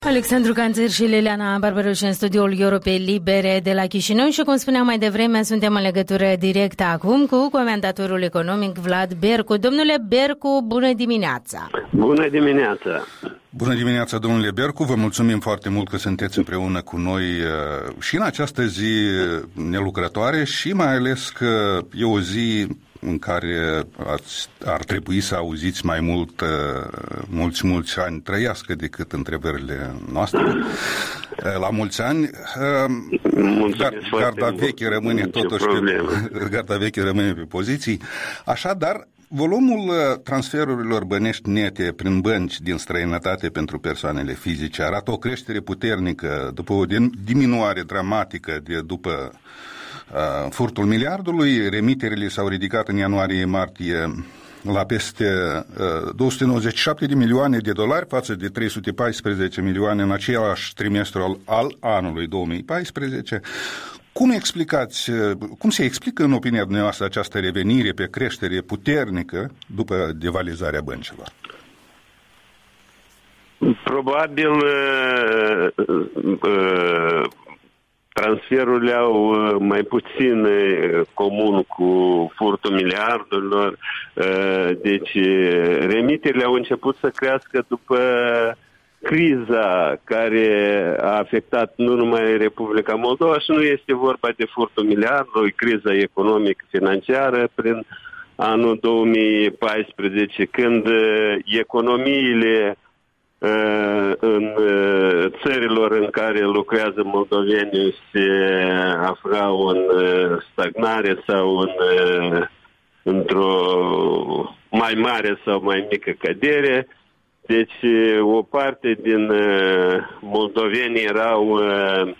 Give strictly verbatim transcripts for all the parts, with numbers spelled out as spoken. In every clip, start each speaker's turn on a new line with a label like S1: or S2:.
S1: Alexandru Canțăr și Liliana Barbaroș în studioul Europei Libere de la Chișinău și, cum spuneam mai devreme, suntem în legătură directă acum cu comentatorul economic Vlad Bercu. Domnule Bercu, bună dimineața!
S2: Bună dimineața!
S3: Bună dimineața, domnule Bercu, vă mulțumim foarte mult că sunteți împreună cu noi și în această zi nelucrătoare și mai ales că e o zi în care ați, ar trebui să auziți mai mult, mulți, mulți ani trăiască decât întrebările noastre. La mulți ani. Gar, garda veche rămâne totuși pe, garda veche rămâne pe poziții. Așadar, volumul transferurilor bănești nete prin bănci din străinătate pentru persoanele fizice arată o creștere puternică după o diminuare dramatică de după uh, furtul miliardului. Remiterile s-au ridicat în ianuarie-martie la peste uh, două sute nouăzeci și șapte de milioane de dolari față de trei sute paisprezece milioane în același trimestru al, al anului două mii paisprezece. Cum explicați, cum se explică în opinia dumneavoastră această revenire pe creștere puternică după devalizarea băncilor?
S2: Probabil transferurile au mai puțin comun cu furtul miliardurilor, deci remiterile au început să crească după criza care a afectat nu numai Republica Moldova și nu este vorba de furtul miliardului, criza economic-financiară prin anul două mii paisprezece, când economiile în țărilor în care lucrează moldovenii se aflau în stagnare sau în, într-o mai mare sau mai mică cădere. Deci o parte din uh, moldoveni erau, uh,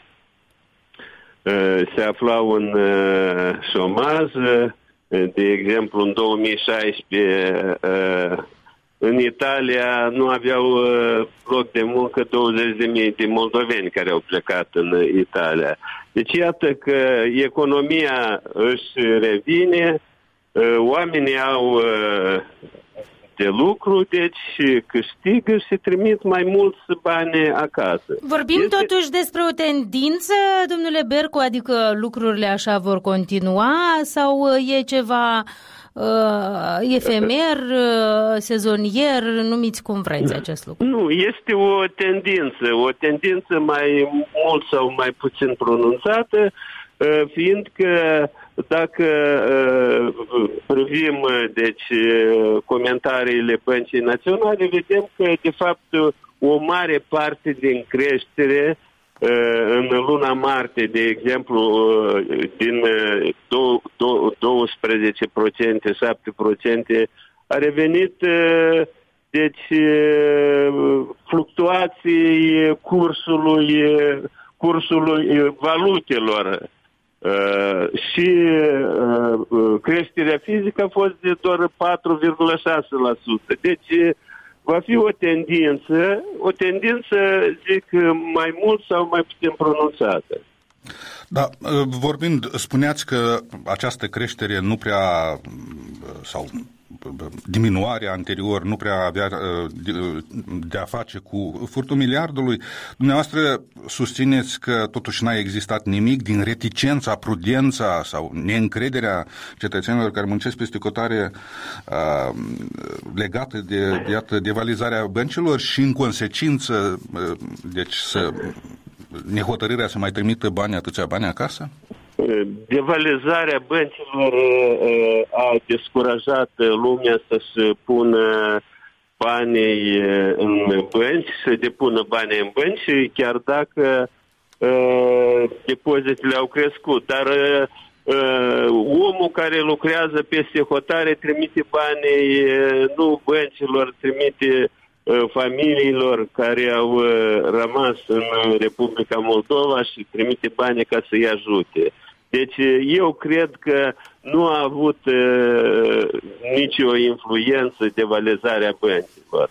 S2: uh, se aflau în uh, șomaj. De exemplu, în două mii șaisprezece, uh, în Italia nu aveau uh, loc de muncă douăzeci de mii de moldoveni care au plecat în Italia. Deci iată că economia își revine, uh, oamenii au Uh, de lucru, deci câștigă și trimit mai mulți bani acasă.
S1: Vorbim este... totuși despre o tendință, domnule Bercu, adică lucrurile așa vor continua sau e ceva uh, efemer, uh, sezonier, numiți cum vreți acest lucru?
S2: Nu, este o tendință, o tendință mai mult sau mai puțin pronunțată, uh, fiindcă dacă uh, privim deci, comentariile Băncii Naționale, vedem că, de fapt, o mare parte din creștere uh, în luna martie, de exemplu, uh, din uh, doisprezece la sută, șapte la sută, a revenit uh, deci, uh, fluctuații cursului, uh, cursului valutelor. Uh, și uh, creșterea fizică a fost de doar patru virgulă șase la sută. Deci va fi o tendință, o tendință, zic, mai mult sau mai puțin pronunțată.
S3: Da, vorbind, spuneați că această creștere nu prea, sau diminuarea anterior nu prea avea de a face cu furtul miliardului. Dumneavoastră susțineți că totuși n-a existat nimic din reticența, prudența sau neîncrederea cetățenilor care muncesc peste cotare uh, legată de, de devalizarea băncilor și în consecință uh, deci să nehotărârea să mai trimită bani, atâția bani acasă?
S2: Devalizarea băncilor a descurajat lumea să-și pună banii în bănci, să depună banii în bănci, chiar dacă uh, depozitele au crescut. Dar uh, omul care lucrează peste hotare trimite banii nu băncilor, trimite uh, familiilor care au uh, rămas în Republica Moldova și trimite banii ca să-i ajute. Deci eu cred că nu a avut uh, nicio influență devalizarea băncilor.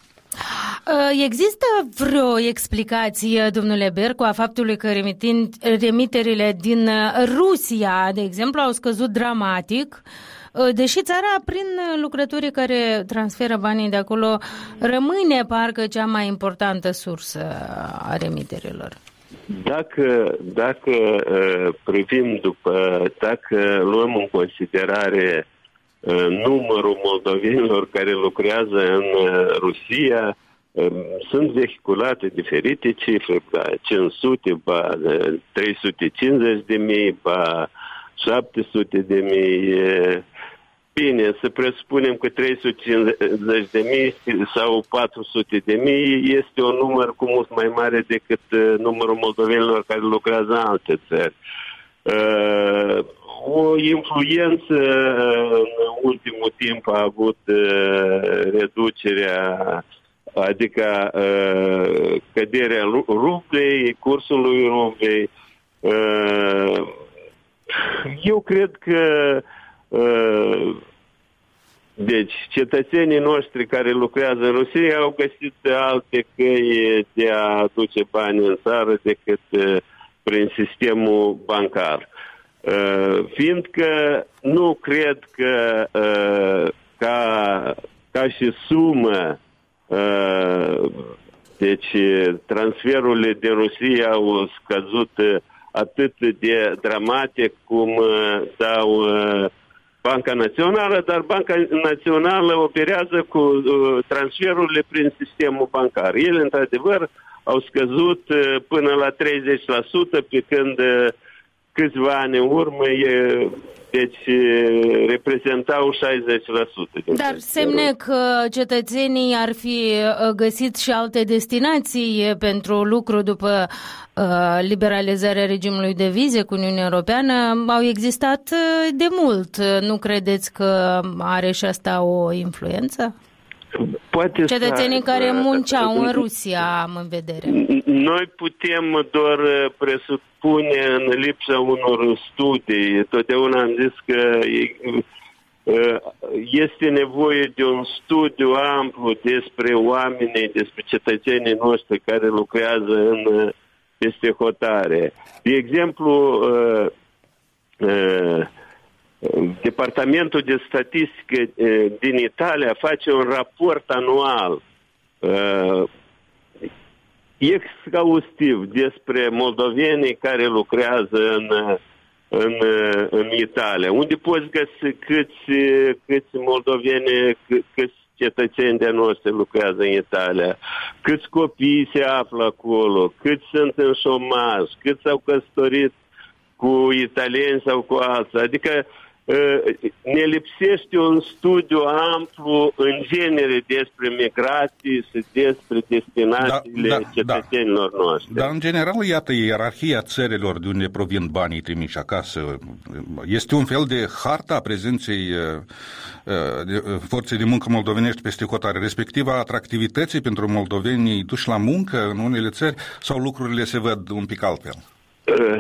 S1: Există vreo explicație, domnule Bercu, a faptului că remiterile din Rusia, de exemplu, au scăzut dramatic Deși țara, prin lucrătorii care transferă banii de acolo, rămâne parcă cea mai importantă sursă a remiterilor.
S2: Dacă, dacă privim după, dacă luăm în considerare numărul moldovenilor care lucrează în Rusia, sunt vehiculate diferite cifre, ba cinci sute, ba trei sute cincizeci de mii, ba șapte sute de mii. Bine, să presupunem că trei sute cincizeci de mii sau patru sute de mii este un număr cu mult mai mare decât numărul moldovenilor care lucrează în alte țări. O influență în ultimul timp a avut reducerea, adică căderea rublei, cursului rublei. Eu cred că deci cetățenii noștri care lucrează în Rusia au găsit alte căi de a aduce bani în țară decât prin sistemul bancar. Fiindcă nu cred că ca, ca și sumă, deci transferurile din Rusia au scăzut atât de dramatic cum dau Banca Națională, dar Banca Națională operează cu transferurile prin sistemul bancar. Ele, într-adevăr, au scăzut până la treizeci la sută, pe când câțiva ani în urmă, e, deci reprezentau șaizeci la sută.
S1: Dar semne că cetățenii ar fi găsit și alte destinații pentru lucru după uh, liberalizarea regimului de vize cu Uniunea Europeană au existat de mult. Nu credeți că are și asta o influență?
S2: Poate
S1: cetățenii
S2: să,
S1: care munceau în Rusia, am în vedere.
S2: Noi putem doar presupune în lipsa unor studii. Totdeauna am zis că este nevoie de un studiu amplu despre oamenii, despre cetățenii noștri care lucrează în peste hotare. De exemplu, Departamentul de Statistică din Italia face un raport anual uh, exhaustiv despre moldovenii care lucrează în, în, în Italia, unde poți găsi câți, câți moldoveni, câți cetățeni de noștri lucrează în Italia, câți copii se află acolo, câți sunt în șomaj, câți s-au căsătorit cu italieni sau cu alții. Adică ne lipsește un studiu amplu în genere despre migrații și despre destinațiile da, da, cetățenilor da. noștri.
S3: Dar în general, iată, ierarhia țărilor de unde provin banii trimiși acasă este un fel de harta prezenței de forței de muncă moldovenești peste hotare, respectiv a atractivității pentru moldovenii duși la muncă în unele țări, sau lucrurile se văd un pic altfel? Uh.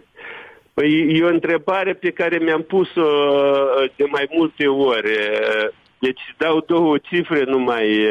S2: Păi e o întrebare pe care mi-am pus-o de mai multe ori. Deci dau două cifre numai.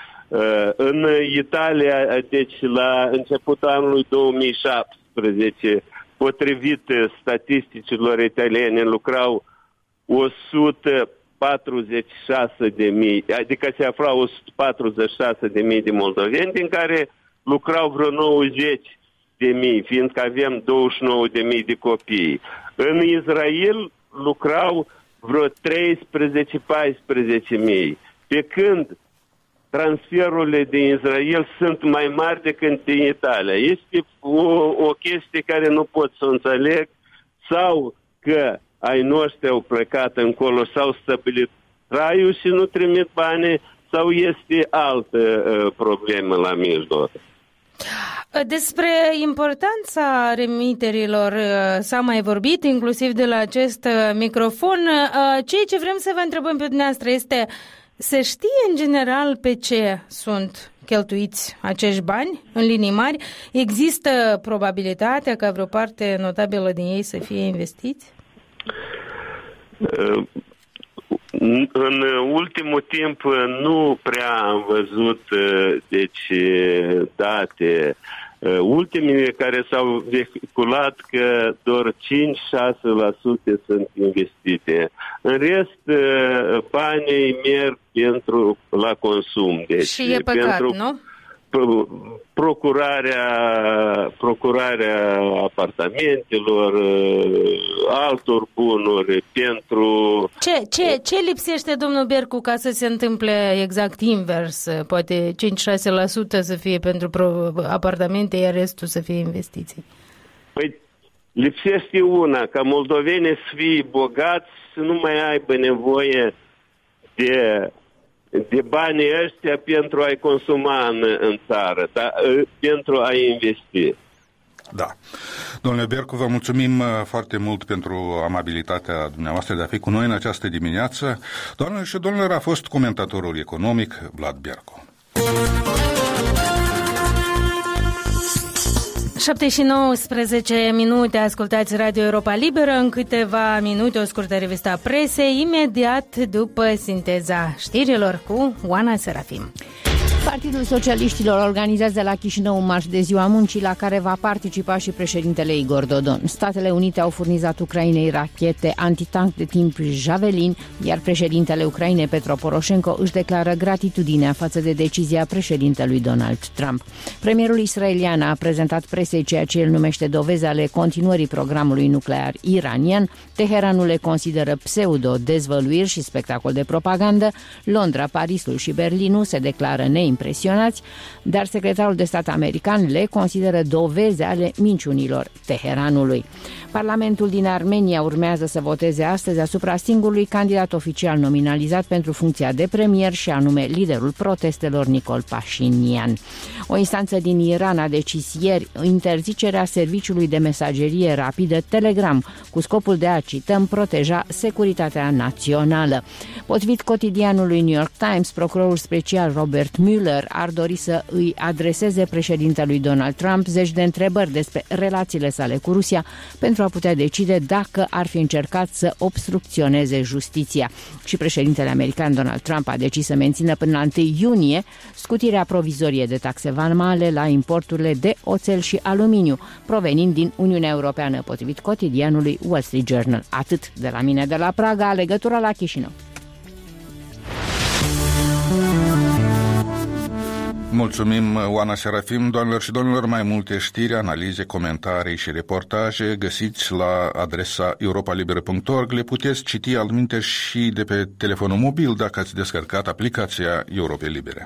S2: În Italia, deci la începutul anului două mii șaptesprezece, potrivit statisticilor italiene, lucrau o sută patruzeci și șase de mii, adică se aflau o sută patruzeci și șase de mii de moldoveni, din care lucrau vreo nouăzeci de mii, fiindcă avem douăzeci și nouă de mii de copii. În Israel lucrau vreo treisprezece paisprezece mii, pe când transferurile din Israel sunt mai mari decât din Italia. Este o, o chestie care nu pot să înțeleg, sau că ai noștri au plecat încolo, s-au stabilit traiul și nu trimit bani, sau este altă uh, problemă la mijloc.
S1: Despre importanța remiterilor s-a mai vorbit, inclusiv de la acest microfon. Ceea ce vrem să vă întrebăm pe dumneavoastră este, se știe în general pe ce sunt cheltuiți acești bani în linii mari? Există probabilitatea ca vreo parte notabilă din ei să fie investiți?
S2: Uh. În ultimul timp nu prea am văzut deci date Ultimele care s-au vehiculat că doar cinci șase la sută sunt investite. În rest, banii merg pentru la consum. Deci,
S1: și e păcat,
S2: pentru
S1: nu?
S2: Procurarea, procurarea apartamentelor, altor bunuri pentru...
S1: Ce, ce, ce lipsește, domnul Bercu, ca să se întâmple exact invers? Poate cinci șase la sută să fie pentru apartamente, iar restul să fie investiții.
S2: Păi lipsește una, ca moldovenii să fie bogați, să nu mai aibă nevoie de... de banii ăștia pentru a-i consuma în, în țară, dar pentru a investi.
S3: Da. Domnule Bercu, vă mulțumim foarte mult pentru amabilitatea dumneavoastră de a fi cu noi în această dimineață. Doamnelor și domnilor, a fost comentatorul economic Vlad Bercu.
S1: șapte și nouăsprezece minute, ascultați Radio Europa Liberă. În câteva minute o scurtă revista presei, imediat după sinteza știrilor cu Oana Serafim.
S4: Partidul Socialiștilor organizează la Chișinău un marș de Ziua Muncii la care va participa și președintele Igor Dodon. Statele Unite au furnizat Ucrainei rachete antitank de tip Javelin, iar președintele Ucrainei Petro Poroșenko își declară gratitudinea față de decizia președintelui Donald Trump. Premierul israelian a prezentat presei ceea ce el numește dovezi ale continuării programului nuclear iranian. Teheranul le consideră pseudo-dezvăluiri și spectacol de propagandă. Londra, Parisul și Berlinul se declară neimpresionați, dar secretarul de stat american le consideră dovezi ale minciunilor Teheranului. Parlamentul din Armenia urmează să voteze astăzi asupra singurului candidat oficial nominalizat pentru funcția de premier, și anume liderul protestelor Nicol Pașinian. O instanță din Iran a decis ieri interzicerea serviciului de mesagerie rapidă Telegram cu scopul de a, cităm, proteja securitatea națională. Potrivit cotidianului New York Times, procurorul special Robert Mueller ar dori să îi adreseze președintelui Donald Trump zeci de întrebări despre relațiile sale cu Rusia pentru a putea decide dacă ar fi încercat să obstrucționeze justiția. Și președintele american Donald Trump a decis să mențină până la întâi iunie scutirea provizorie de taxe vamale la importurile de oțel și aluminiu provenind din Uniunea Europeană, potrivit cotidianului Wall Street Journal. Atât de la mine de la Praga, legătura la Chișinău.
S3: Mulțumim, Oana Serafim. Doamnelor și domnilor, mai multe știri, analize, comentarii și reportaje găsiți la adresa europa liberă punct org. Le puteți citi altminte și de pe telefonul mobil dacă ați descărcat aplicația Europe Libere.